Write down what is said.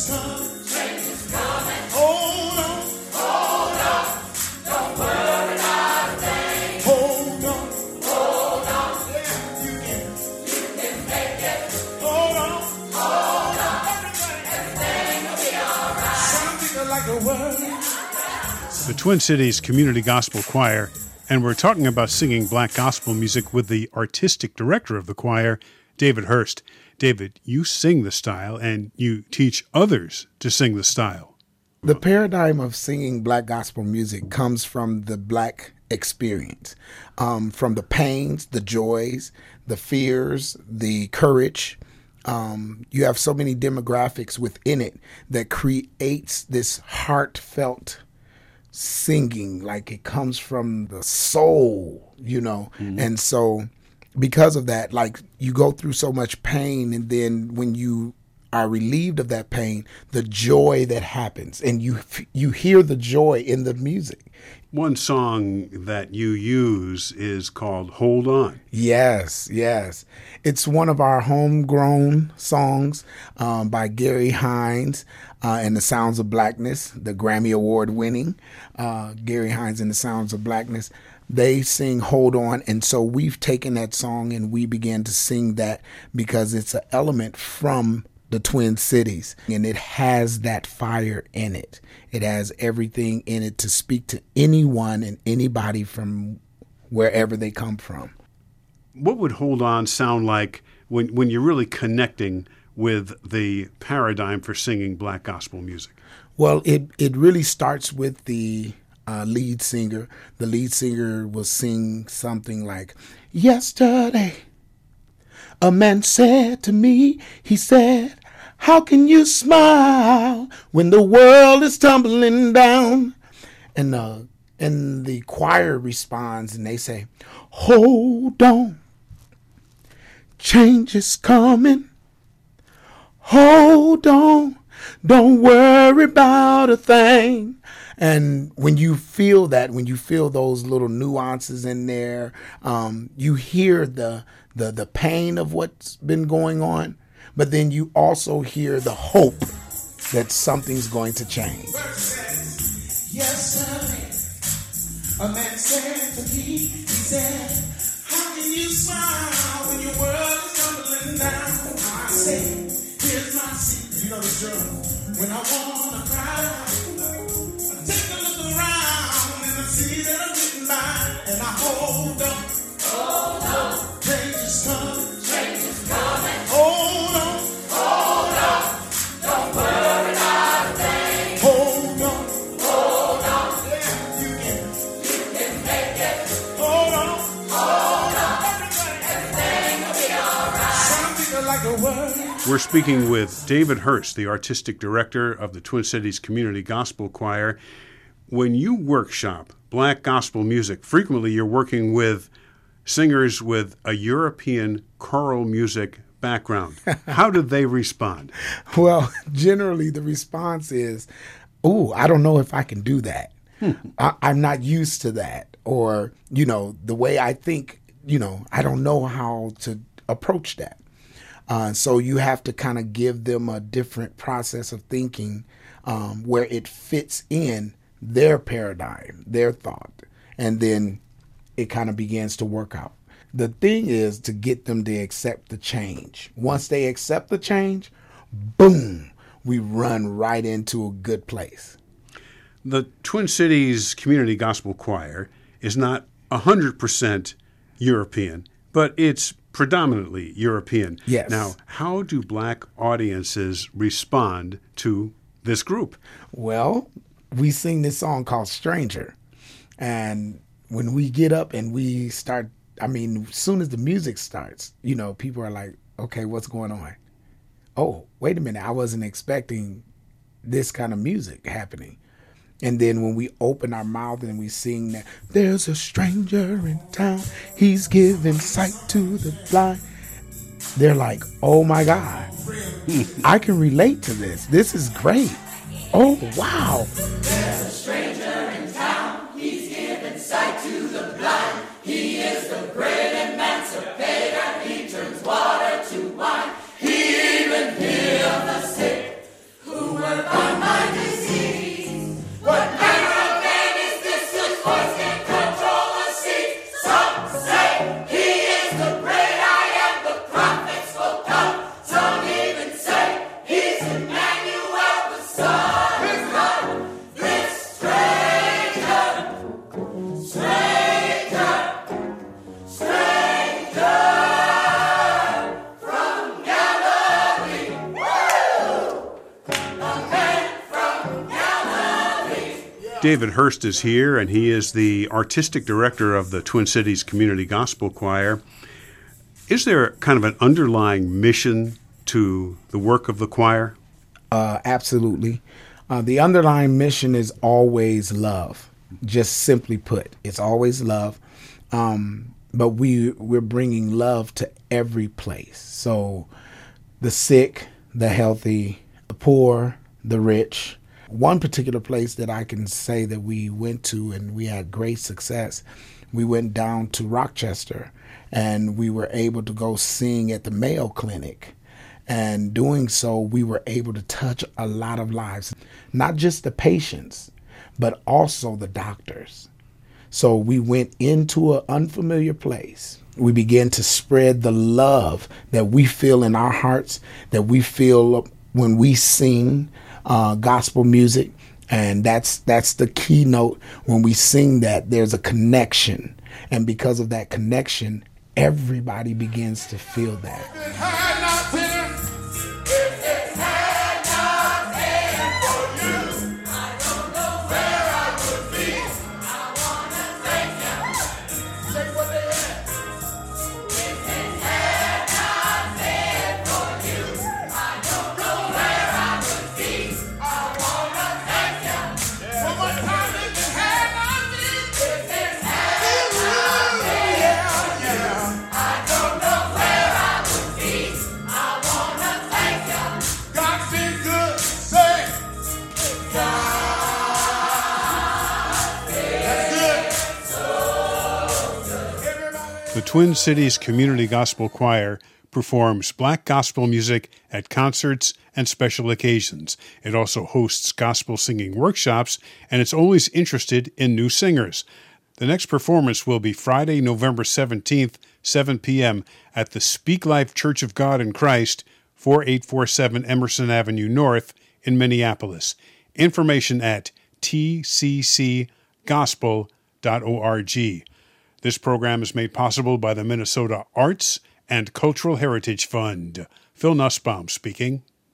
is coming. Change is coming. Hold on. Hold on. Don't worry about a thing. Hold on. Hold on. Yeah, you can make it. Hold on. Hold on. Everything will be all right. Some people like the word. The Twin Cities Community Gospel Choir, and we're talking about singing black gospel music with the artistic director of the choir, David Hurst. David, you sing the style and you teach others to sing the style. The paradigm of singing black gospel music comes from the black experience, from the pains, the joys, the fears, the courage. You have so many demographics within it that creates this heartfelt singing, like it comes from the soul, Mm-hmm. And so because of that, like you go through so much pain, and then when you are relieved of that pain, the joy that happens, and you hear the joy in the music. One song that you use is called Hold On. Yes. It's one of our homegrown songs by Gary Hines and the Sounds of Blackness, the Grammy Award winning Gary Hines and the Sounds of Blackness. They sing Hold On, and so we've taken that song and we began to sing that because it's an element from the Twin Cities, and it has that fire in it. It has everything in it to speak to anyone and anybody from wherever they come from. What would Hold On sound like when you're really connecting with the paradigm for singing black gospel music? Well, it really starts with the lead singer. The lead singer will sing something like, "Yesterday, a man said to me, he said, how can you smile when the world is tumbling down?" And the choir responds and they say, "Hold on, change is coming. Hold on, don't worry about a thing." And when you feel that, when you feel those little nuances in there, you hear the pain of what's been going on, but then you also hear the hope that something's going to change. Yesterday, a man said to me, he said, how can you smile when your world is tumbling down? I said, here's my secret. You know the drill. When I want to cry, I take a look around and I see that I'm getting by, and I hold on. Hold on. Change is coming. Change is coming. Hold on. Hold on. Don't worry about a thing. Hold on. Hold on. Yeah, you can make it. Hold on. Hold on. Everything will be all right. Some people like the word. We're speaking with David Hurst, the artistic director of the Twin Cities Community Gospel Choir. When you workshop black gospel music, frequently you're working with singers with a European choral music background. How do they respond? Well, generally the response is, "Oh, I don't know if I can do that. I'm not used to that." Or, the way I think, I don't know how to approach that. So you have to kind of give them a different process of thinking where it fits in their paradigm, their thought, and then it kind of begins to work out. The thing is to get them to accept the change. Once they accept the change, boom, we run right into a good place. The Twin Cities Community Gospel Choir is not 100% European, but it's predominantly European. Yes. Now, how do black audiences respond to this group? Well, we sing this song called Stranger. And when we get up and we start, as soon as the music starts, people are like, okay, what's going on? Oh, wait a minute. I wasn't expecting this kind of music happening. And then when we open our mouth and we sing that, there's a stranger in town, he's giving sight to the blind. They're like, oh my God, I can relate to this. This is great. Oh, wow. There's a stranger in town, he's giving sight to the blind. He is the great emancipator, he turns water to wine. He even heals the sick who David Hurst is here, and he is the artistic director of the Twin Cities Community Gospel Choir. Is there kind of an underlying mission to the work of the choir? Absolutely. The underlying mission is always love. Just simply put, it's always love. But we're bringing love to every place. So the sick, the healthy, the poor, the rich. One particular place that I can say that we went to and we had great success, we went down to Rochester and we were able to go sing at the Mayo Clinic. And doing so, we were able to touch a lot of lives, not just the patients, but also the doctors. So we went into an unfamiliar place. We began to spread the love that we feel in our hearts, that we feel when we sing gospel music. And that's the keynote. When we sing that, there's a connection. And because of that connection, everybody begins to feel that. The Twin Cities Community Gospel Choir performs Black gospel music at concerts and special occasions. It also hosts gospel singing workshops, and it's always interested in new singers. The next performance will be Friday, November 17th, 7 p.m. at the Speak Life Church of God in Christ, 4847 Emerson Avenue North in Minneapolis. Information at tccgospel.org. This program is made possible by the Minnesota Arts and Cultural Heritage Fund. Phil Nussbaum speaking.